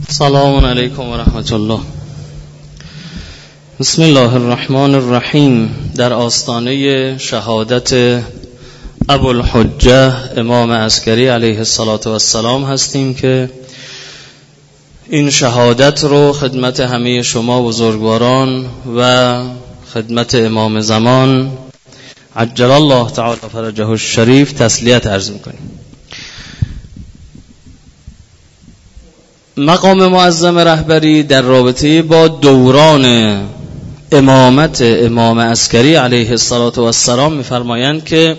سلام علیکم و رحمت الله. بسم الله الرحمن الرحیم. در آستانه شهادت ابوالحجه امام عسکری علیه السلام هستیم که این شهادت رو خدمت همه شما بزرگواران و خدمت امام زمان عجل الله تعالی فرجه الشریف تسلیت عرض میکنیم. مقام معظم رهبری در رابطه با دوران امامت امام عسکری علیه السلام می‌فرمایند که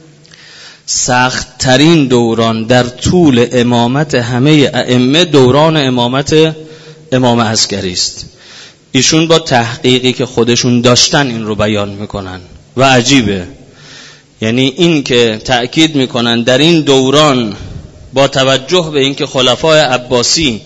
سخت ترین دوران در طول امامت همه ائمه دوران امامت امام عسکری است. ایشون با تحقیقی که خودشون داشتن این رو بیان میکنن و عجیبه، یعنی این که تأکید میکنن در این دوران با توجه به اینکه خلفای عباسی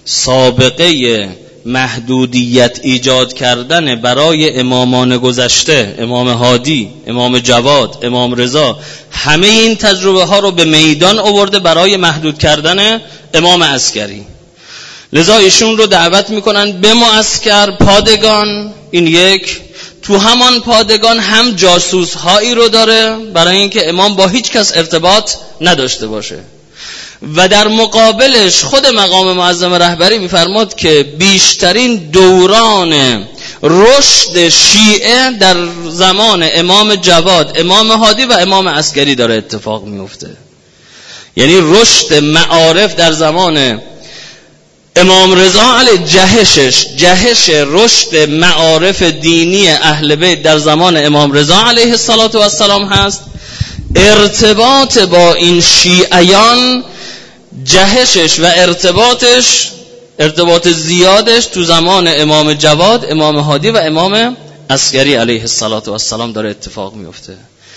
سابقه محدودیت ایجاد کردن برای امامان گذشته، امام هادی، امام جواد، امام رضا، همه این تجربه ها رو به میدان آورده برای محدود کردن امام عسکری. لذا ایشون رو دعوت میکنن به معسکر پادگان. این یک، تو همان پادگان هم جاسوس هایی رو داره برای اینکه امام با هیچ کس ارتباط نداشته باشه. و در مقابلش خود مقام معظم رهبری میفرماد که بیشترین دوران رشد شیعه در زمان امام جواد، امام هادی و امام عسکری داره اتفاق میفته. یعنی رشد معارف در زمان امام رضا علیه جهش رشد معارف دینی اهل بیت در زمان امام رضا علیه السلام هست. ارتباط با این شیعیان جهشش و ارتباط زیادش تو زمان امام جواد، امام هادی و امام عسکری علیه السلام داره اتفاق میفته.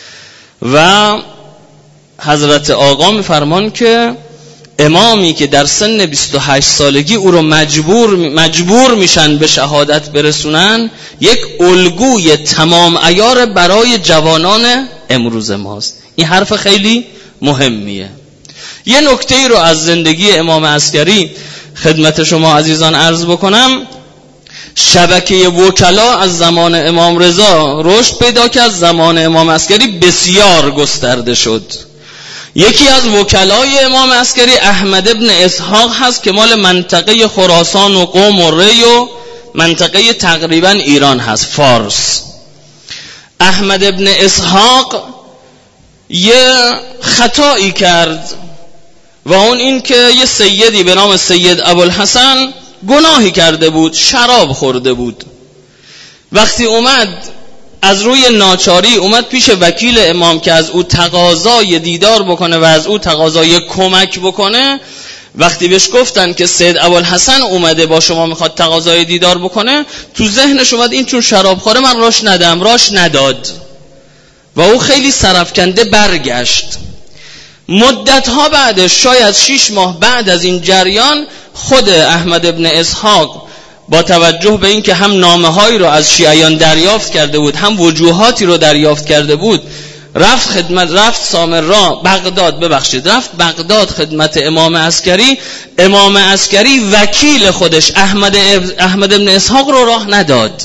و حضرت آقا میفرمان که امامی که در سن 28 سالگی او رو مجبور میشن به شهادت برسونن، یک الگوی تمام عیار برای جوانان امروز ماست. این حرف خیلی مهمیه. یه نکته ای رو از زندگی امام عسکری خدمت شما عزیزان عرض بکنم. شبکه وکلا از زمان امام رضا رشد پیدا کرد، زمان امام عسکری بسیار گسترده شد. یکی از وکلای امام عسکری احمد ابن اسحاق هست که مال منطقه خراسان و قم و ری و منطقه تقریبا ایران هست، فارس. احمد ابن اسحاق یه خطایی کرد و اون این که یه سیدی به نام سید ابوالحسن گناهی کرده بود، شراب خورده بود. وقتی اومد از روی ناچاری اومد پیش وکیل امام که از او تقاضای دیدار بکنه و از او تقاضای کمک بکنه، وقتی بهش گفتن که سید ابوالحسن اومده با شما میخواد تقاضای دیدار بکنه، تو ذهنش اومد این چون شراب خوره من راش نداد و او خیلی سرفکنده برگشت. مدتها بعدش، شاید 6 ماه بعد از این جریان، خود احمد ابن اسحاق با توجه به این که هم نامه‌هایی رو از شیعیان دریافت کرده بود، هم وجوهاتی رو دریافت کرده بود، رفت بغداد خدمت امام عسکری. امام عسکری وکیل خودش احمد ابن اسحاق رو راه نداد.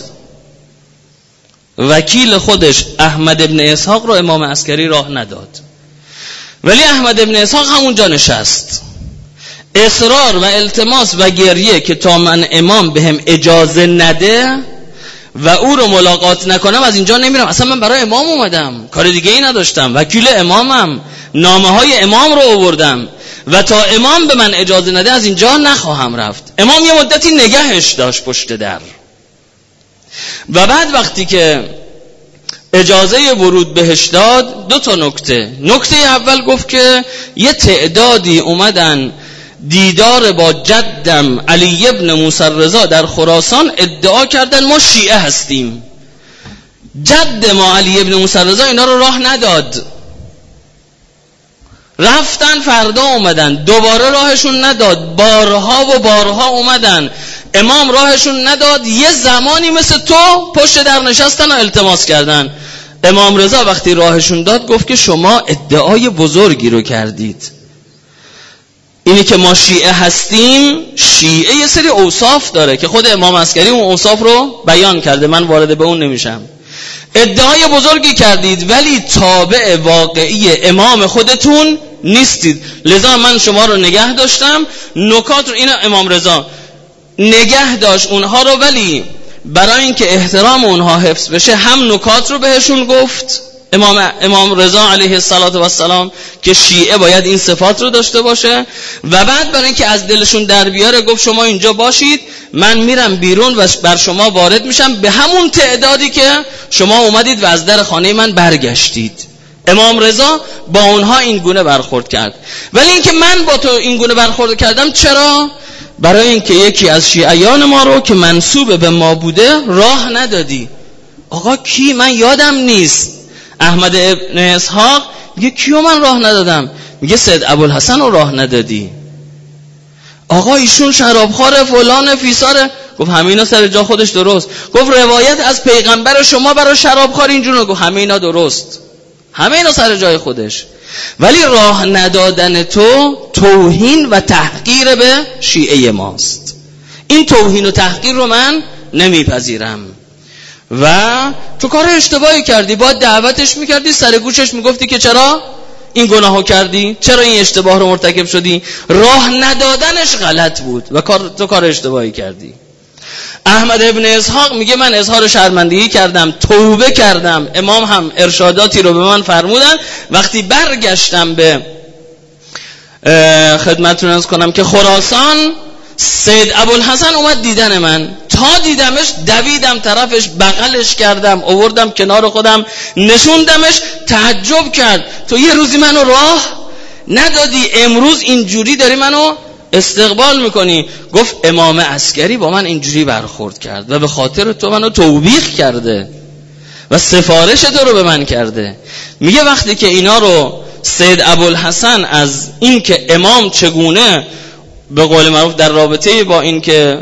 وکیل خودش احمد ابن اسحاق رو امام عسکری راه نداد، ولی احمد ابن اسحاق همونجا نشست، اصرار و التماس و گریه که تا من امام بهم اجازه نده و او رو ملاقات نکنم از اینجا نمیرم. اصلا من برای امام اومدم، کار دیگه ای نداشتم، وکیل امامم، نامه های امام رو آوردم و تا امام به من اجازه نده از اینجا نخواهم رفت. امام یه مدتی نگهش داشت پشت در و بعد وقتی که اجازه ورود بهش داد، 2 تا نکته اول گفت که یه تعدادی اومدن دیدار با جدم علی ابن موسی رضا در خراسان ادعا کردن ما شیعه هستیم. جد ما علی ابن موسی رضا اینا رو راه نداد، رفتن فردا اومدن، دوباره راهشون نداد، بارها و بارها اومدن، امام راهشون نداد. یه زمانی مثل تو پشت در نشستن و التماس کردن. امام رضا وقتی راهشون داد گفت که شما ادعای بزرگی رو کردید، اینی که ما شیعه هستیم، شیعه یه سری اوصاف داره که خود امام عسکری اون اوصاف رو بیان کرده، من وارد به اون نمیشم. ادعای بزرگی کردید ولی تابع واقعی امام خودتون نیستید، لذا من شما رو نگه داشتم. نکات رو، اینا امام رضا نگه داشت اونها رو، ولی برای اینکه احترام اونها حفظ بشه هم نکات رو بهشون گفت امام رضا علیه السلام که شیعه باید این صفات رو داشته باشه، و بعد برای اینکه از دلشون در بیاره گفت شما اینجا باشید، من میرم بیرون و بر شما وارد میشم به همون تعدادی که شما اومدید و از در خانه من برگشتید. امام رضا با اونها این گونه برخورد کرد. ولی اینکه من با تو این گونه برخورد کردم چرا؟ برای اینکه یکی از شیعیان ما رو که منسوب به ما بوده راه ندادی. آقا کی؟ من یادم نیست. احمد ابن اسحاق میگه کیو من راه ندادم؟ میگه سید ابوالحسن رو راه ندادی. آقا ایشون شرابخواره فلان فیساره. گفت همه اینا سر جا خودش درست. گفت روایت از پیغمبر شما برای شرابخوار اینجوره. گفت همه اینا درست، همه اینا سر جای خودش. ولی راه ندادن تو توهین و تحقیر به شیعه ماست. این توهین و تحقیر رو من نمیپذیرم. و تو کار اشتباهی کردی، باید دعوتش میکردی، سر گوشش میگفتی که چرا این گناهو کردی، چرا این اشتباه رو مرتکب شدی. راه ندادنش غلط بود و تو کار اشتباهی کردی. احمد ابن اسحاق میگه من اظهار شرمندگی کردم، توبه کردم، امام هم ارشاداتی رو به من فرمودن. وقتی برگشتم به خدمتتون عرض کنم که خراسان، سید ابوالحسن اومد دیدن من، تا دیدمش دویدم طرفش، بغلش کردم، آوردم کنار خودم، نشوندمش. تعجب کرد تو یه روزی منو راه ندادی، امروز اینجوری داری منو استقبال میکنی. گفت امام عسکری با من اینجوری برخورد کرد و به خاطر تو منو توبیخ کرده و سفارش تو رو به من کرده. میگه وقتی که اینا رو سید ابوالحسن از این که امام چگونه به قول معروف در رابطه با این که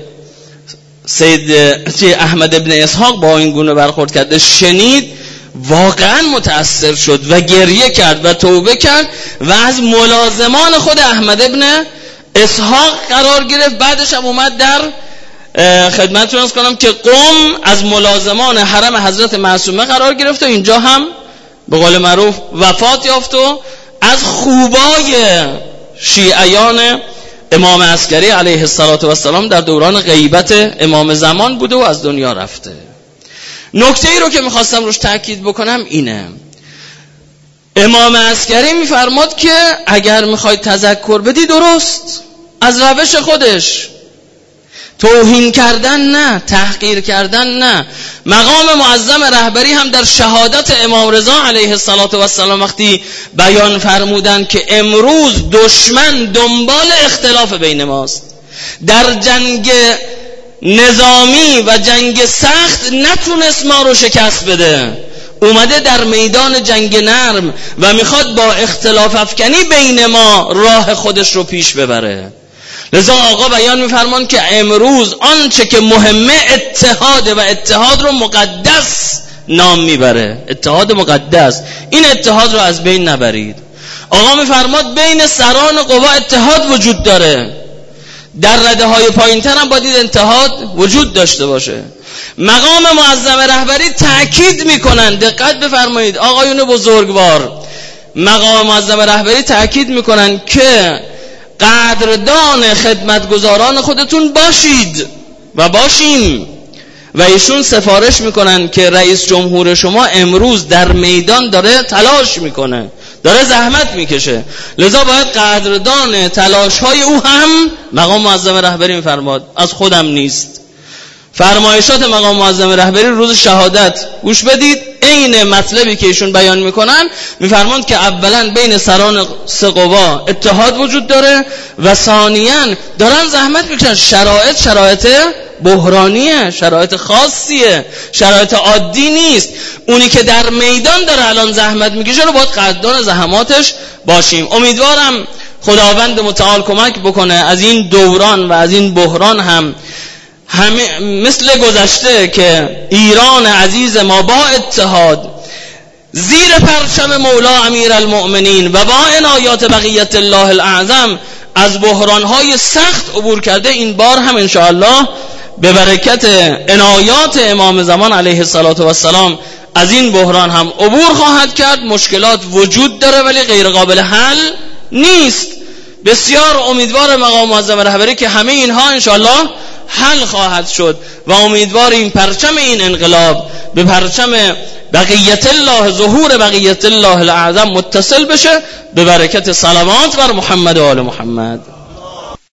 سید احمد ابن اسحاق با این گونه برخورد کرده شنید، واقعا متأثر شد و گریه کرد و توبه کرد و از ملازمان خود احمد ابن اسحاق قرار گرفت. بعدش هم اومد در خدمتتون عرض کنم که قم از ملازمان حرم حضرت معصومه قرار گرفت و اینجا هم به قول معروف وفات یافت و از خوبای شیعیان امام عسکری علیه السلام در دوران غیبت امام زمان بوده و از دنیا رفته. نکته ای رو که میخواستم روش تاکید بکنم اینه، امام عسکری میفرماد که اگر میخواید تذکر بدی درست از روش خودش، توهین کردن نه، تحقیر کردن نه. مقام معظم رهبری هم در شهادت امام رضا علیه السلام وقتی بیان فرمودن که امروز دشمن دنبال اختلاف بین ماست، در جنگ نظامی و جنگ سخت نتونست ما رو شکست بده، اومده در میدان جنگ نرم و میخواد با اختلاف افکنی بین ما راه خودش رو پیش ببره. لذا آقا بیان میفرمان که امروز آنچه که مهمه اتحاد و اتحاد رو مقدس نام میبره، اتحاد مقدس، این اتحاد رو از بین نبرید. آقا میفرماد بین سران قوا اتحاد وجود داره، در رده های پایین تر هم باید اتحاد وجود داشته باشه. مقام معظم رهبری تأکید میکنن، دقت بفرمایید آقایون بزرگوار، مقام معظم رهبری تأکید میکنن که قدردان خدمتگزاران خودتون باشید و باشیم. و ایشون سفارش میکنن که رئیس جمهور شما امروز در میدان داره تلاش میکنه، داره زحمت میکشه، لذا باید قدردان تلاش های او هم. مقام معظم رهبری میفرماد، از خودم نیست، فرمایشات مقام معظم رهبری روز شهادت گوش بدید، عین مطلبی که ایشون بیان میکنن. میفرماند که اولا بین سران سه قوا اتحاد وجود داره و ثانیاً دارن زحمت میکشن. شرایط بحرانیه، شرایط خاصیه، شرایط عادی نیست. اونی که در میدان داره الان زحمت میکشه رو باید قدردان زحماتش باشیم. امیدوارم خداوند متعال کمک بکنه از این دوران و از این بحران هم همه مثل گذشته که ایران عزیز ما با اتحاد زیر پرچم مولا امیر المؤمنین و با عنایات بقیت الله الاعظم از بحران‌های سخت عبور کرده، این بار هم انشاءالله به برکت عنایات امام زمان علیه السلام از این بحران هم عبور خواهد کرد. مشکلات وجود داره ولی غیر قابل حل نیست. بسیار امیدوار مقام معظم رهبری که همه اینها انشاءالله حل خواهد شد و امیدوار این پرچم این انقلاب به پرچم بقیت الله، ظهور بقیت الله الاعظم متصل بشه به برکت صلوات بر محمد و آل محمد.